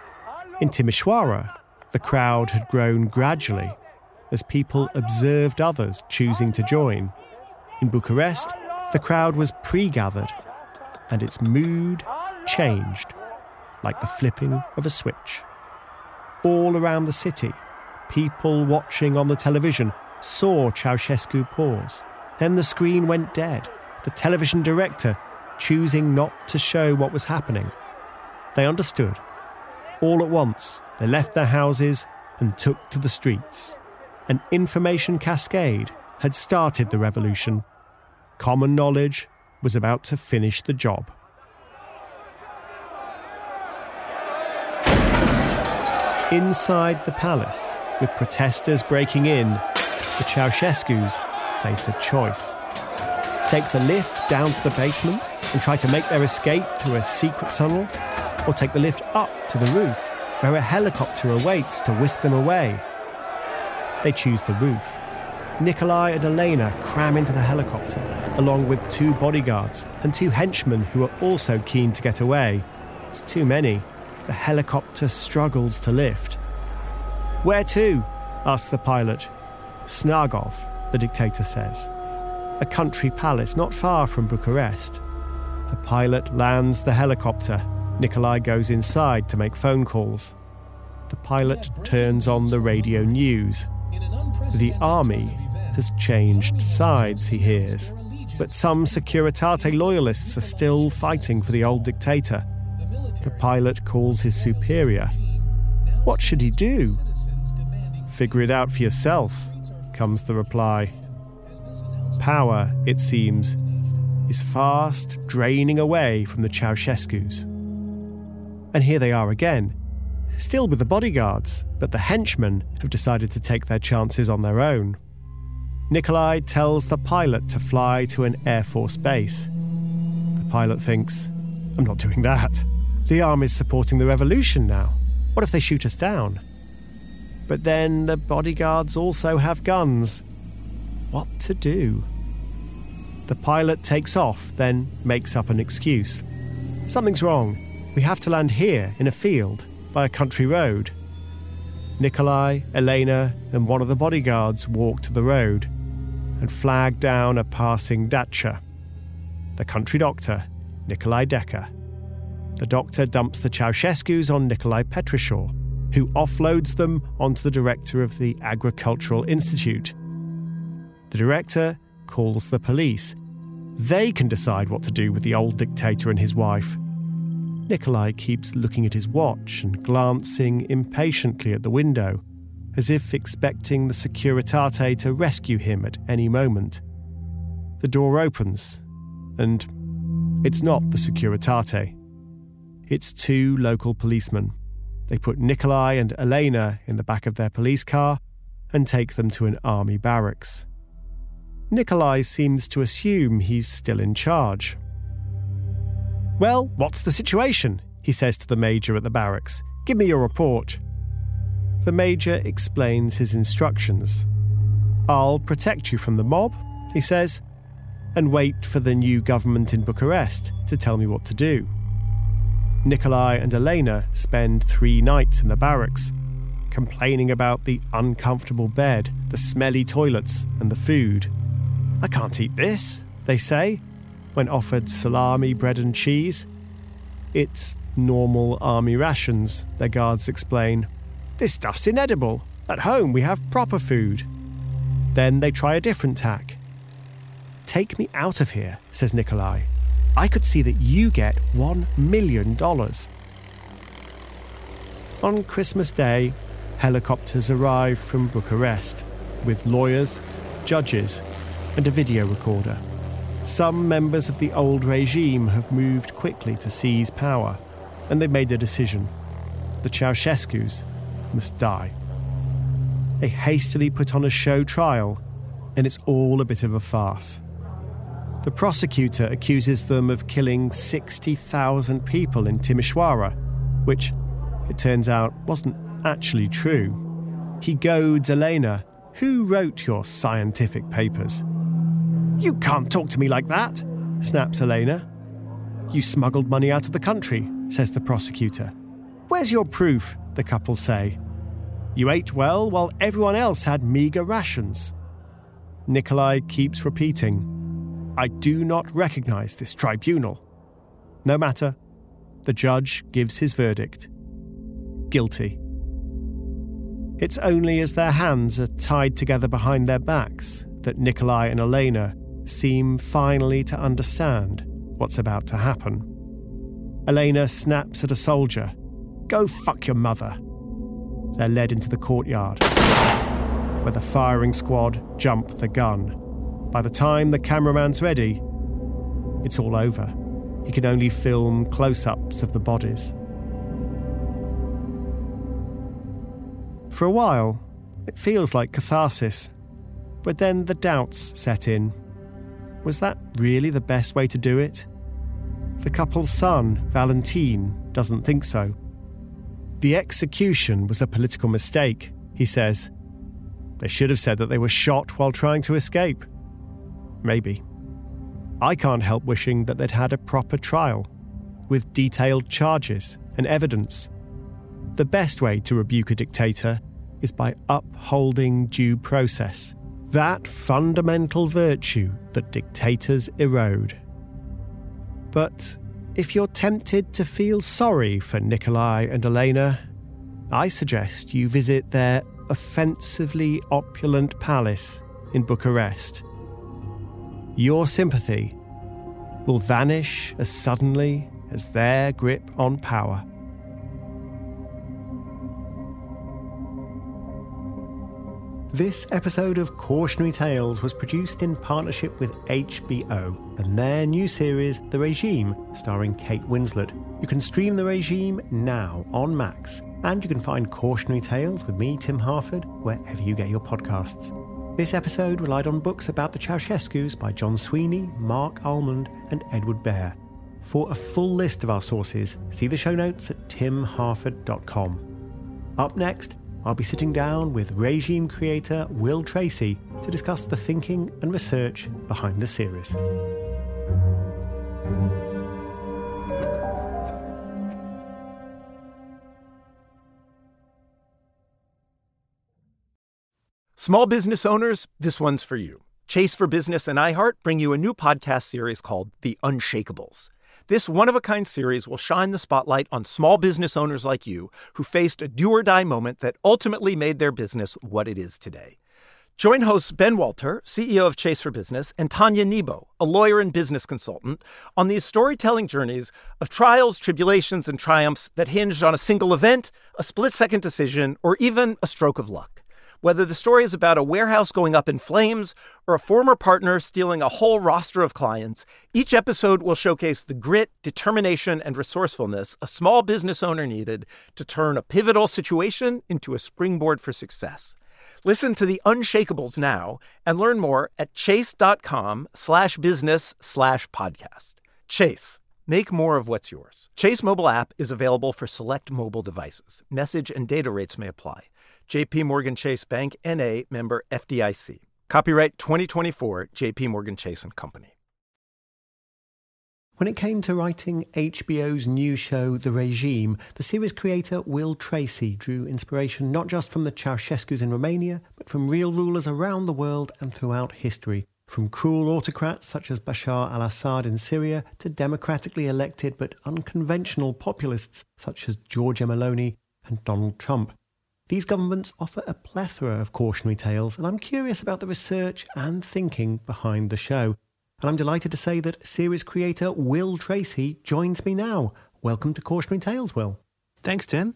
In Timișoara, the crowd had grown gradually as people observed others choosing to join. In Bucharest, the crowd was pre-gathered, and its mood changed, like the flipping of a switch. All around the city, people watching on the television saw Ceausescu pause. Then the screen went dead, the television director choosing not to show what was happening. They understood. All at once, they left their houses and took to the streets. An information cascade had started the revolution. Common knowledge was about to finish the job. Inside the palace, with protesters breaking in, the Ceausescus face a choice. Take the lift down to the basement and try to make their escape through a secret tunnel, or take the lift up to the roof, where a helicopter awaits to whisk them away. They choose the roof. Nicolae and Elena cram into the helicopter, along with two bodyguards and two henchmen who are also keen to get away. It's too many. The helicopter struggles to lift. "Where to?" asks the pilot. "Snagov," the dictator says. A country palace not far from Bucharest. The pilot lands the helicopter. Nicolae goes inside to make phone calls. The pilot turns on the radio news. The army has changed sides, he hears, but some Securitate loyalists are still fighting for the old dictator. The pilot calls his superior. What should he do? "Figure it out for yourself," comes the reply. Power, it seems, is fast draining away from the Ceausescus. And here they are again, still with the bodyguards, but the henchmen have decided to take their chances on their own. Nikolai tells the pilot to fly to an Air Force base. The pilot thinks, I'm not doing that. The army's supporting the revolution now. What if they shoot us down? But then the bodyguards also have guns. What to do? The pilot takes off, then makes up an excuse. Something's wrong. We have to land here, in a field, by a country road. Nikolai, Elena, and one of the bodyguards walk to the road and flag down a passing dacha. The country doctor, Nikolai Decker. The doctor dumps the Ceausescus on Nikolai Petroshaw, who offloads them onto the director of the Agricultural Institute. The director calls the police. They can decide what to do with the old dictator and his wife. Nikolai keeps looking at his watch and glancing impatiently at the window, as if expecting the Securitate to rescue him at any moment. The door opens, and it's not the Securitate. It's two local policemen. They put Nikolai and Elena in the back of their police car and take them to an army barracks. Nikolai seems to assume he's still in charge. Well, what's the situation? He says to the major at the barracks. Give me your report. The major explains his instructions. I'll protect you from the mob, he says, and wait for the new government in Bucharest to tell me what to do. Nikolai and Elena spend three nights in the barracks, complaining about the uncomfortable bed, the smelly toilets, and the food. I can't eat this, they say, when offered salami, bread and cheese. It's normal army rations, their guards explain. This stuff's inedible. At home we have proper food. Then they try a different tack. Take me out of here, says Nikolai. I could see that you get one million dollars. On Christmas Day, helicopters arrive from Bucharest with lawyers, judges, and a video recorder. Some members of the old regime have moved quickly to seize power, and they've made their decision. The Ceausescus must die. They hastily put on a show trial, and it's all a bit of a farce. The prosecutor accuses them of killing sixty thousand people in Timișoara, which, it turns out, wasn't actually true. He goads Elena, who wrote your scientific papers. You can't talk to me like that, snaps Elena. You smuggled money out of the country, says the prosecutor. Where's your proof, the couple say. You ate well while everyone else had meagre rations. Nikolai keeps repeating, I do not recognise this tribunal. No matter. The judge gives his verdict. Guilty. It's only as their hands are tied together behind their backs that Nikolai and Elena seem finally to understand what's about to happen. Elena snaps at a soldier. Go fuck your mother. They're led into the courtyard, where the firing squad jump the gun. By the time the cameraman's ready, it's all over. He can only film close-ups of the bodies. For a while, it feels like catharsis, but then the doubts set in. Was that really the best way to do it? The couple's son, Valentin, doesn't think so. The execution was a political mistake, he says. They should have said that they were shot while trying to escape. Maybe. I can't help wishing that they'd had a proper trial, with detailed charges and evidence. The best way to rebuke a dictator is by upholding due process, that fundamental virtue that dictators erode. But if you're tempted to feel sorry for Nikolai and Elena, I suggest you visit their offensively opulent palace in Bucharest. Your sympathy will vanish as suddenly as their grip on power. This episode of Cautionary Tales was produced in partnership with H B O and their new series, The Regime, starring Kate Winslet. You can stream The Regime now on Max, and you can find Cautionary Tales with me, Tim Harford, wherever you get your podcasts. This episode relied on books about the Ceausescus by John Sweeney, Mark Almond, and Edward Bear. For a full list of our sources, see the show notes at tim harford dot com. Up next, I'll be sitting down with Regime creator Will Tracy to discuss the thinking and research behind the series. Small business owners, this one's for you. Chase for Business and iHeart bring you a new podcast series called The Unshakables. This one-of-a-kind series will shine the spotlight on small business owners like you who faced a do-or-die moment that ultimately made their business what it is today. Join hosts Ben Walter, C E O of Chase for Business, and Tanya Nebo, a lawyer and business consultant, on these storytelling journeys of trials, tribulations, and triumphs that hinged on a single event, a split-second decision, or even a stroke of luck. Whether the story is about a warehouse going up in flames or a former partner stealing a whole roster of clients, each episode will showcase the grit, determination, and resourcefulness a small business owner needed to turn a pivotal situation into a springboard for success. Listen to The Unshakables now and learn more at chase.com slash business slash podcast. Chase. Make more of what's yours. Chase mobile app is available for select mobile devices. Message and data rates may apply. J P Morgan Chase Bank, N A, member F D I C. Copyright twenty twenty-four, J P Morgan Chase and Company. When it came to writing H B O's new show, The Regime, the series creator Will Tracy drew inspiration not just from the Ceausescus in Romania, but from real rulers around the world and throughout history. From cruel autocrats such as Bashar al-Assad in Syria to democratically elected but unconventional populists such as Giorgia Meloni and Donald Trump. These governments offer a plethora of cautionary tales, and I'm curious about the research and thinking behind the show. And I'm delighted to say that series creator Will Tracy joins me now. Welcome to Cautionary Tales, Will. Thanks, Tim.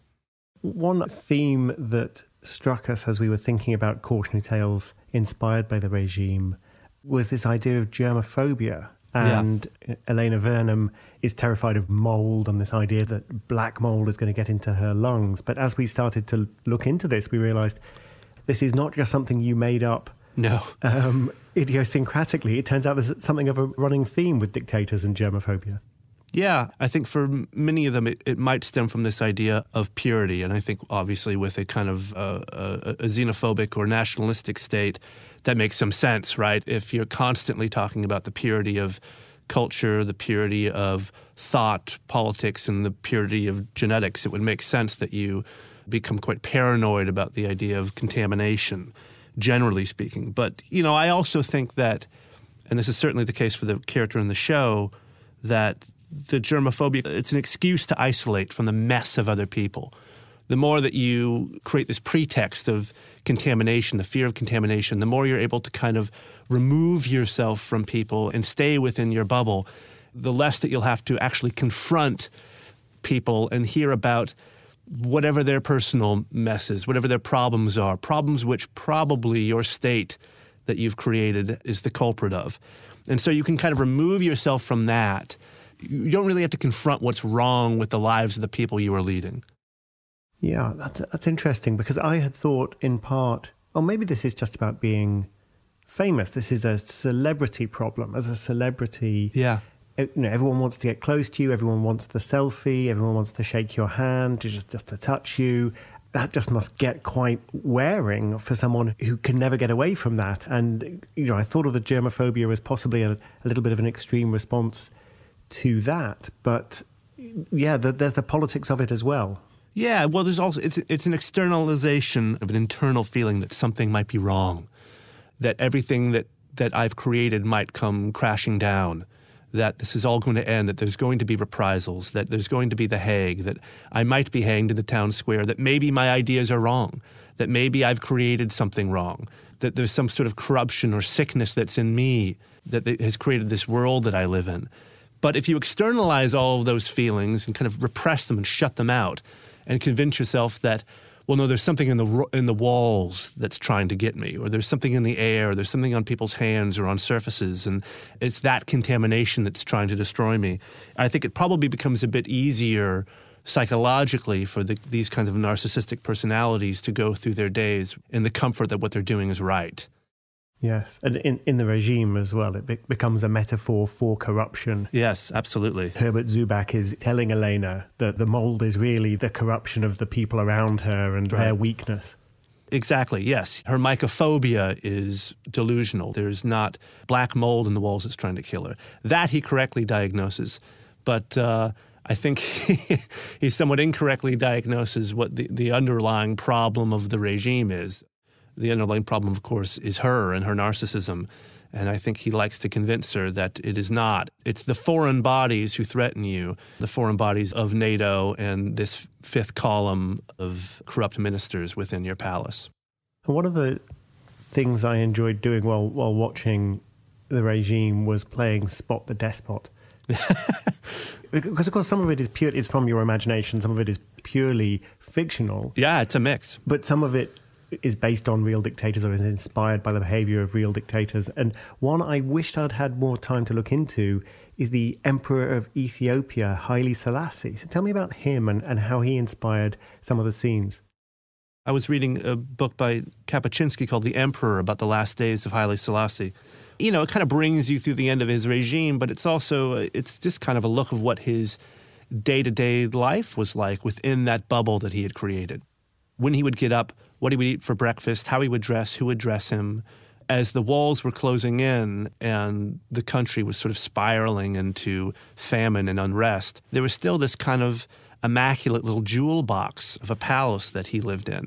One theme that struck us as we were thinking about cautionary tales inspired by The Regime was this idea of germophobia. And yeah. Elena Vernham is terrified of mold and this idea that black mold is going to get into her lungs. But as we started to look into this, we realised this is not just something you made up. No. Um, idiosyncratically, it turns out there's something of a running theme with dictators and germophobia. Yeah, I think for many of them, it, it might stem from this idea of purity. And I think obviously with a kind of uh, a, a xenophobic or nationalistic state, that makes some sense, right? If you're constantly talking about the purity of culture, the purity of thought, politics, and the purity of genetics, it would make sense that you become quite paranoid about the idea of contamination, generally speaking. But, you know, I also think that, and this is certainly the case for the character in the show, that the germophobia, it's an excuse to isolate from the mess of other people. The more that you create this pretext of contamination, the fear of contamination, the more you're able to kind of remove yourself from people and stay within your bubble, the less that you'll have to actually confront people and hear about whatever their personal messes, whatever their problems are, problems which probably your state that you've created is the culprit of. And so you can kind of remove yourself from that. You don't really have to confront what's wrong with the lives of the people you are leading. Yeah, that's that's interesting, because I had thought in part, oh, maybe this is just about being famous. This is a celebrity problem. As a celebrity, yeah, you know, everyone wants to get close to you. Everyone wants the selfie. Everyone wants to shake your hand, just just to touch you. That just must get quite wearing for someone who can never get away from that. And you know, I thought of the germophobia as possibly a, a little bit of an extreme response to that. But yeah, the, there's the politics of it as well. Yeah, well, there's also it's it's an externalization of an internal feeling that something might be wrong, that everything that, that I've created might come crashing down, that this is all going to end, that there's going to be reprisals, that there's going to be the Hague, that I might be hanged in the town square, that maybe my ideas are wrong, that maybe I've created something wrong, that there's some sort of corruption or sickness that's in me that has created this world that I live in. But if you externalize all of those feelings and kind of repress them and shut them out, and convince yourself that well, no, there's something in the in the walls that's trying to get me, or there's something in the air, there's something on people's hands or on surfaces, and it's that contamination that's trying to destroy me. I think it probably becomes a bit easier psychologically for the, these kinds of narcissistic personalities to go through their days in the comfort that what they're doing is right. Yes, and in, in the regime as well, it be- becomes a metaphor for corruption. Yes, absolutely. Herbert Zubak is telling Elena that the mold is really the corruption of the people around her and right. their weakness. Exactly, yes. Her mycophobia is delusional. There's not black mold in the walls that's trying to kill her. That he correctly diagnoses, but uh, I think he, he somewhat incorrectly diagnoses what the, the underlying problem of the regime is. The underlying problem, of course, is her and her narcissism. And I think he likes to convince her that it is not. It's the foreign bodies who threaten you, the foreign bodies of NATO and this fifth column of corrupt ministers within your palace. One of the things I enjoyed doing while, while watching the regime was playing Spot the Despot. Because, of course, some of it is pure, it's from your imagination, some of it is purely fictional. Yeah, it's a mix. But some of it is based on real dictators or is inspired by the behavior of real dictators. And one I wished I'd had more time to look into is the Emperor of Ethiopia, Haile Selassie. So tell me about him and, and how he inspired some of the scenes. I was reading a book by Kapuscinski called The Emperor about the last days of Haile Selassie. You know, it kind of brings you through the end of his regime, but it's also, it's just kind of a look of what his day-to-day life was like within that bubble that he had created. When he would get up, what he would eat for breakfast, how he would dress, who would dress him. As the walls were closing in and the country was sort of spiraling into famine and unrest, there was still this kind of immaculate little jewel box of a palace that he lived in.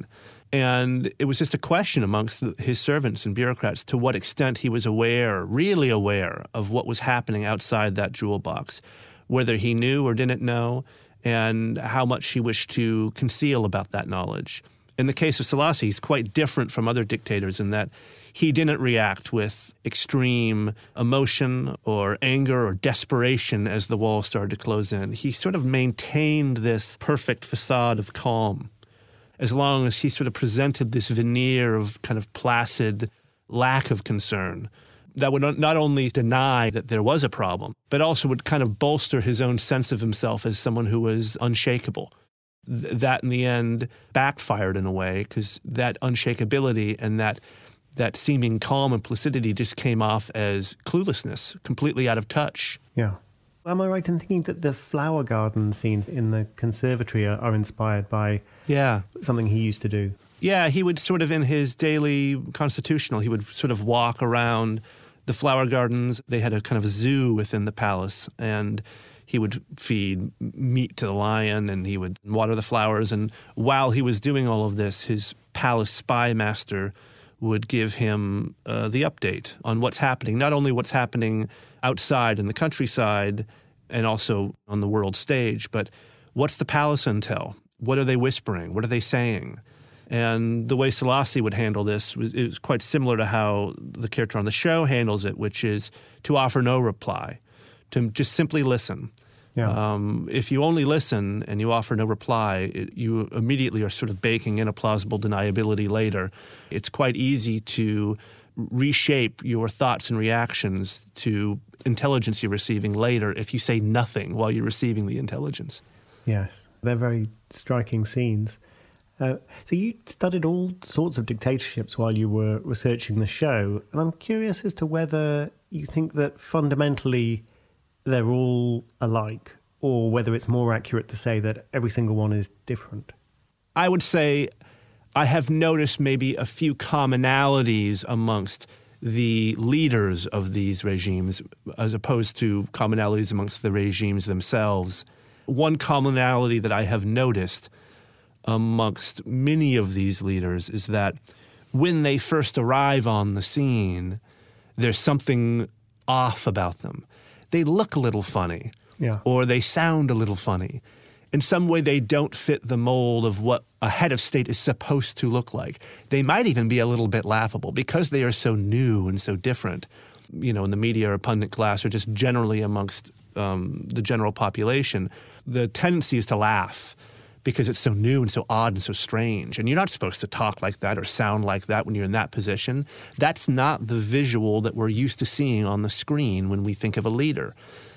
And it was just a question amongst his servants and bureaucrats to what extent he was aware, really aware, of what was happening outside that jewel box, whether he knew or didn't know, and how much he wished to conceal about that knowledge. In the case of Selassie, he's quite different from other dictators in that he didn't react with extreme emotion or anger or desperation as the wall started to close in. He sort of maintained this perfect facade of calm as long as he sort of presented this veneer of kind of placid lack of concern that would not only deny that there was a problem, but also would kind of bolster his own sense of himself as someone who was unshakable. Th- that, in the end, backfired in a way, because that unshakability and that that seeming calm and placidity just came off as cluelessness, completely out of touch. Yeah. Am I right in thinking that the flower garden scenes in the conservatory are, are inspired by yeah. something he used to do? Yeah, he would sort of, in his daily constitutional, he would sort of walk around the flower gardens. They had a kind of a zoo within the palace, and he would feed meat to the lion, and he would water the flowers. And while he was doing all of this, his palace spy master would give him uh, the update on what's happening, not only what's happening outside in the countryside and also on the world stage, but what's the palace intel? What are they whispering? What are they saying? And the way Selassie would handle this was, it was quite similar to how the character on the show handles it, which is to offer no reply, to just simply listen. Yeah. Um, if you only listen and you offer no reply, it, you immediately are sort of baking in a plausible deniability later. It's quite easy to reshape your thoughts and reactions to intelligence you're receiving later if you say nothing while you're receiving the intelligence. Yes, they're very striking scenes. Uh, so you studied all sorts of dictatorships while you were researching the show, and I'm curious as to whether you think that fundamentally they're all alike, or whether it's more accurate to say that every single one is different. I would say I have noticed maybe a few commonalities amongst the leaders of these regimes as opposed to commonalities amongst the regimes themselves. One commonality that I have noticed amongst many of these leaders is that when they first arrive on the scene, there's something off about them. They look a little funny, yeah. or they sound a little funny. In some way, they don't fit the mold of what a head of state is supposed to look like. They might even be a little bit laughable because they are so new and so different. You know, in the media or pundit class or just generally amongst um, the general population, the tendency is to laugh because it's so new and so odd and so strange. And you're not supposed to talk like that or sound like that when you're in that position. That's not the visual that we're used to seeing on the screen when we think of a leader.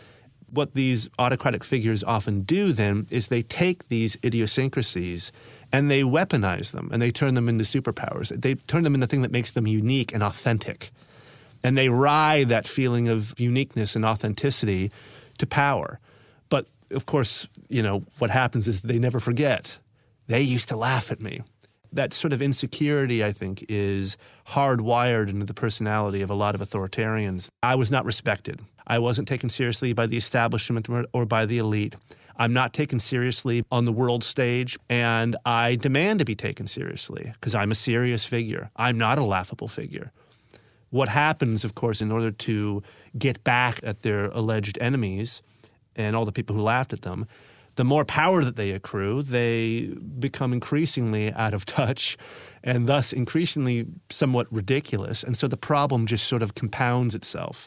What these autocratic figures often do then is they take these idiosyncrasies and they weaponize them and they turn them into superpowers. They turn them into the thing that makes them unique and authentic. And they ride that feeling of uniqueness and authenticity to power. But of course, you know, what happens is they never forget. They used to laugh at me. That sort of insecurity, I think, is hardwired into the personality of a lot of authoritarians. I was not respected. I wasn't taken seriously by the establishment or by the elite. I'm not taken seriously on the world stage, and I demand to be taken seriously because I'm a serious figure. I'm not a laughable figure. What happens, of course, in order to get back at their alleged enemies and all the people who laughed at them, the more power that they accrue, they become increasingly out of touch and thus increasingly somewhat ridiculous. And so the problem just sort of compounds itself.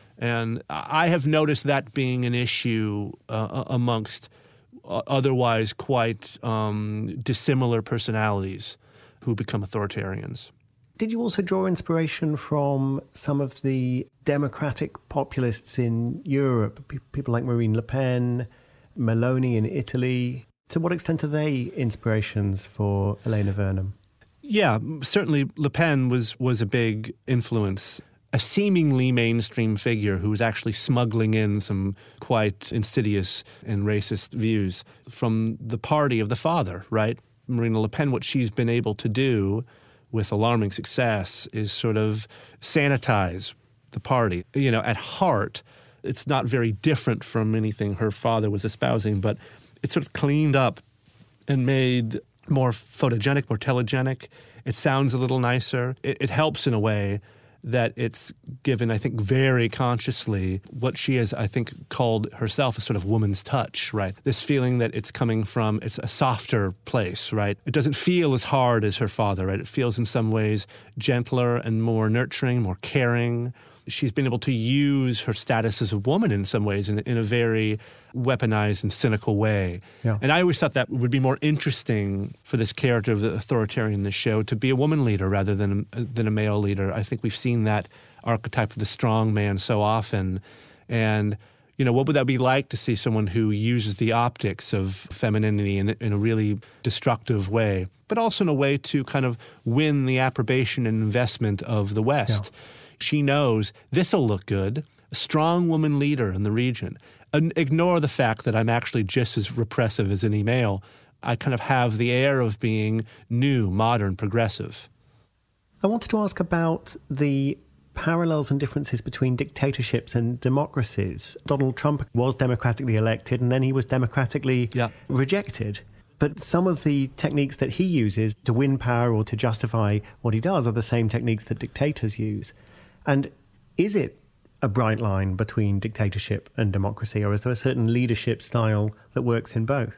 And I have noticed that being an issue uh, amongst otherwise quite um, dissimilar personalities who become authoritarians. Did you also draw inspiration from some of the democratic populists in Europe, people like Marine Le Pen, Meloni in Italy? To what extent are they inspirations for Elena Vernham? Yeah, certainly Le Pen was, was a big influence. A seemingly mainstream figure who was actually smuggling in some quite insidious and racist views from the party of the father, right? Marine Le Pen, what she's been able to do with alarming success is sort of sanitize the party. You know, at heart, it's not very different from anything her father was espousing, but it's sort of cleaned up and made more photogenic, more telegenic. It sounds a little nicer. It, it helps in a way that it's given, I think, very consciously what she has, I think, called herself a sort of woman's touch, right? This feeling that it's coming from, it's a softer place, right? It doesn't feel as hard as her father, right? It feels in some ways gentler and more nurturing, more caring. She's been able to use her status as a woman in some ways in, in a very weaponized and cynical way. Yeah. And I always thought that would be more interesting for this character of the authoritarian in the show to be a woman leader rather than, than a male leader. I think we've seen that archetype of the strong man so often. And, you know, what would that be like to see someone who uses the optics of femininity in, in a really destructive way, but also in a way to kind of win the approbation and investment of the West? Yeah. She knows this will look good. A strong woman leader in the region. And ignore the fact that I'm actually just as repressive as any male. I kind of have the air of being new, modern, progressive. I wanted to ask about the parallels and differences between dictatorships and democracies. Donald Trump was democratically elected and then he was democratically yeah. rejected. But some of the techniques that he uses to win power or to justify what he does are the same techniques that dictators use. And is it a bright line between dictatorship and democracy, or is there a certain leadership style that works in both?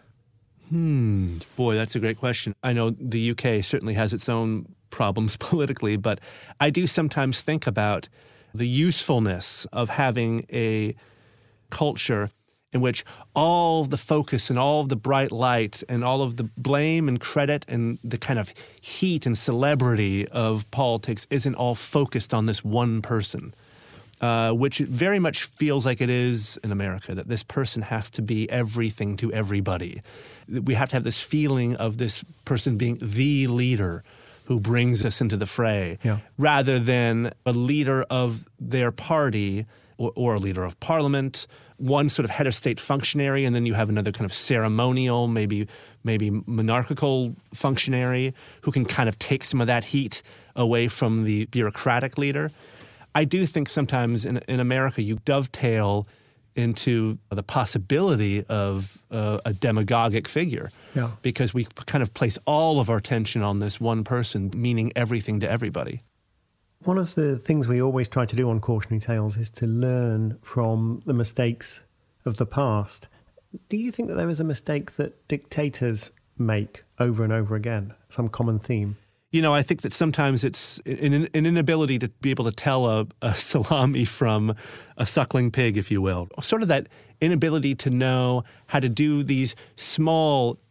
Hmm. Boy, that's a great question. I know the U K certainly has its own problems politically, but I do sometimes think about the usefulness of having a culture in which all of the focus and all of the bright light and all of the blame and credit and the kind of heat and celebrity of politics isn't all focused on this one person, uh, which very much feels like it is in America, that this person has to be everything to everybody. We have to have this feeling of this person being the leader who brings us into the fray, yeah. rather than a leader of their party or, or a leader of parliament, one sort of head of state functionary, and then you have another kind of ceremonial, maybe maybe monarchical functionary who can kind of take some of that heat away from the bureaucratic leader. I do think sometimes in, in America you dovetail into the possibility of uh, a demagogic figure yeah. because we kind of place all of our attention on this one person, meaning everything to everybody. One of the things we always try to do on Cautionary Tales is to learn from the mistakes of the past. Do you think that there is a mistake that dictators make over and over again, some common theme? You know, I think that sometimes it's an, an inability to be able to tell a, a salami from a suckling pig, if you will. Sort of that inability to know how to do these small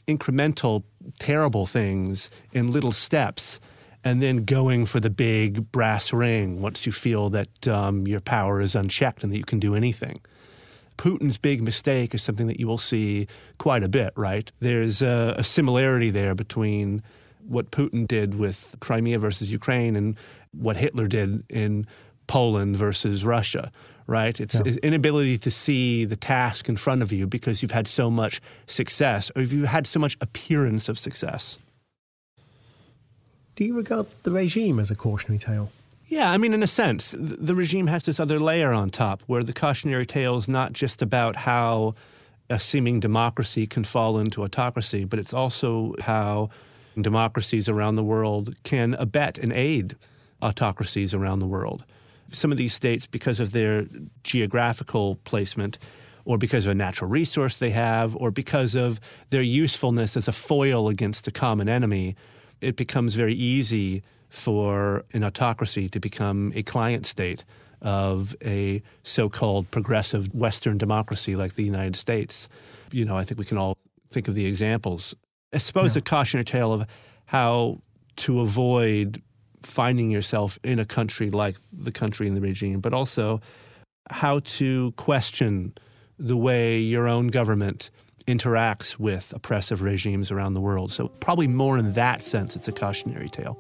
incremental, terrible things in little steps, and then going for the big brass ring once you feel that um, your power is unchecked and that you can do anything. Putin's big mistake is something that you will see quite a bit, right? There's a, a similarity there between what Putin did with Crimea versus Ukraine and what Hitler did in Poland versus Russia, right? It's yeah. an inability to see the task in front of you because you've had so much success, or you've had so much appearance of success. Do you regard the regime as a cautionary tale? Yeah, I mean, in a sense, the regime has this other layer on top where the cautionary tale is not just about how a seeming democracy can fall into autocracy, but it's also how democracies around the world can abet and aid autocracies around the world. Some of these states, because of their geographical placement, or because of a natural resource they have, or because of their usefulness as a foil against a common enemy, it becomes very easy for an autocracy to become a client state of a so-called progressive Western democracy like the United States. You know, I think we can all think of the examples. I suppose yeah. a cautionary tale of how to avoid finding yourself in a country like the country in the regime, but also how to question the way your own government interacts with oppressive regimes around the world. So probably more in that sense, it's a cautionary tale.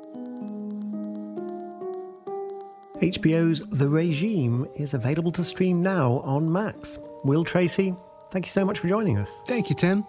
H B O's The Regime is available to stream now on Max. Will Tracy, thank you so much for joining us. Thank you, Tim.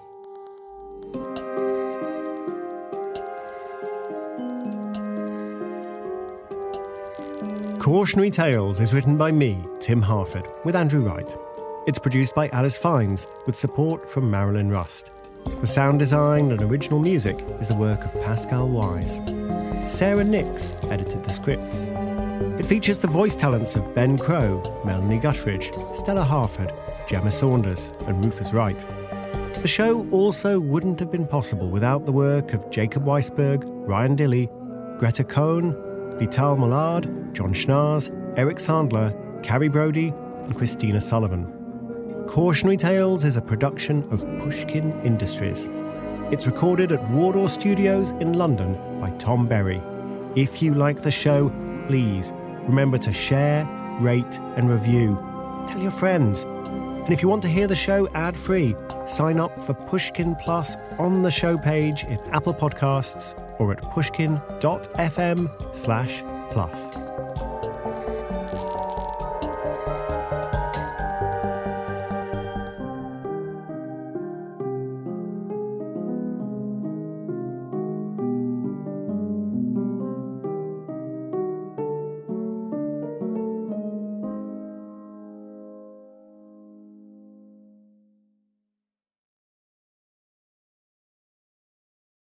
Cautionary Tales is written by me, Tim Harford, with Andrew Wright. It's produced by Alice Fiennes, with support from Marilyn Rust. The sound design and original music is the work of Pascal Wise. Sarah Nix edited the scripts. It features the voice talents of Ben Crow, Melanie Guttridge, Stella Harford, Gemma Saunders, and Rufus Wright. The show also wouldn't have been possible without the work of Jacob Weisberg, Ryan Dilley, Greta Cohn, Lital Mollard, John Schnaars, Eric Sandler, Carrie Brody, and Christina Sullivan. Cautionary Tales is a production of Pushkin Industries. It's recorded at Wardour Studios in London by Tom Berry. If you like the show, please remember to share, rate, and review. Tell your friends. And if you want to hear the show ad-free, sign up for Pushkin Plus on the show page in Apple Podcasts or at pushkin.fm slash plus.